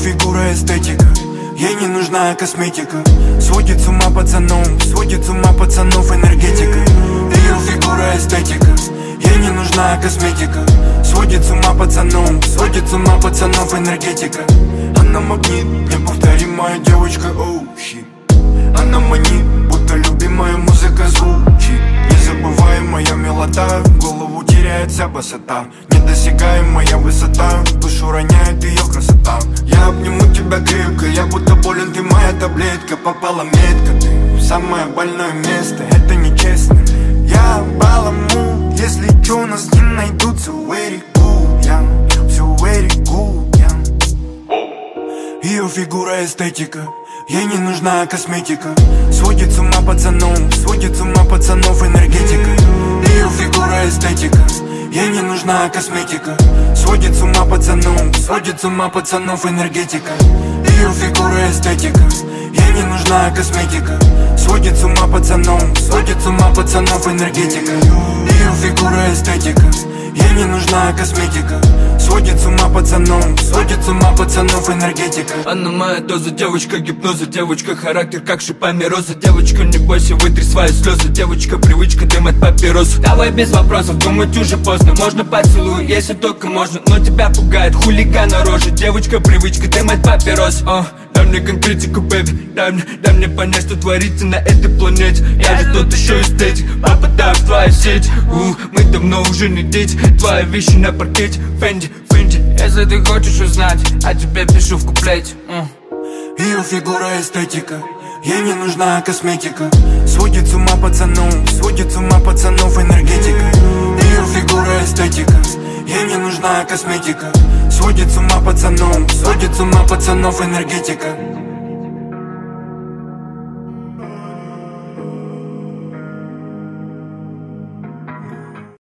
фигура эстетика, ей не нужна косметика. Сводит с ума пацанов, сводит с ума пацанов энергетика. Ее фигура эстетика, ей не нужна косметика. Сводит с ума пацанов, сводит с ума пацанов энергетика. Она магнит, неповторимая девочка, оу, щит. Она манит, будто любимая музыка звучит. Незабываемая мелода, голову теряет вся босота. Недосягаемая высота, душу роняет ее красота. Я обниму тебя крепко, я будто болен, ты моя таблетка. Попала метко ты в самое больное место, это нечестно. Я баламу, если чё, у нас не найдутся. Very good, я, все very good, я. Ее фигура эстетика, ей не нужна косметика. Сводит с ума пацанов, сводит с ума пацанов энергетика. Ее фигура эстетика, ей не нужна косметика. Сводит с ума пацанов, сводит с ума пацанов энергетика. Ее фигура эстетика, ей не нужна косметика. Сводит с ума пацанов, сводит с ума пацанов энергетика. Ее фигура эстетика, ей не нужна косметика. Сводит с ума пацанов, сводит с ума пацанов энергетика. Она моя доза, девочка гипноза, девочка характер как шипами роза. Девочка, не бойся, вытри свои слезы, девочка привычка дымать папиросу. Давай без вопросов, думать уже поздно, можно поцелуй, если только можно. Но тебя пугает хулигана рожа, девочка привычка дымать папирос. Дай мне конкретику, бэби, дай мне понять, что творится на этой планете. Я же тот еще эстетик, попадаю в твои сети. Мы давно уже не дети, твои вещи на паркете. Фенди, если ты хочешь узнать, а тебе пишу в куплете. Ее фигура эстетика, ей не нужна косметика. Сводит с ума пацанов, сводит с ума пацанов энергетика. Ее фигура эстетика, ей не нужна косметика. Сводит с ума пацанов, сводит с ума пацанов энергетика.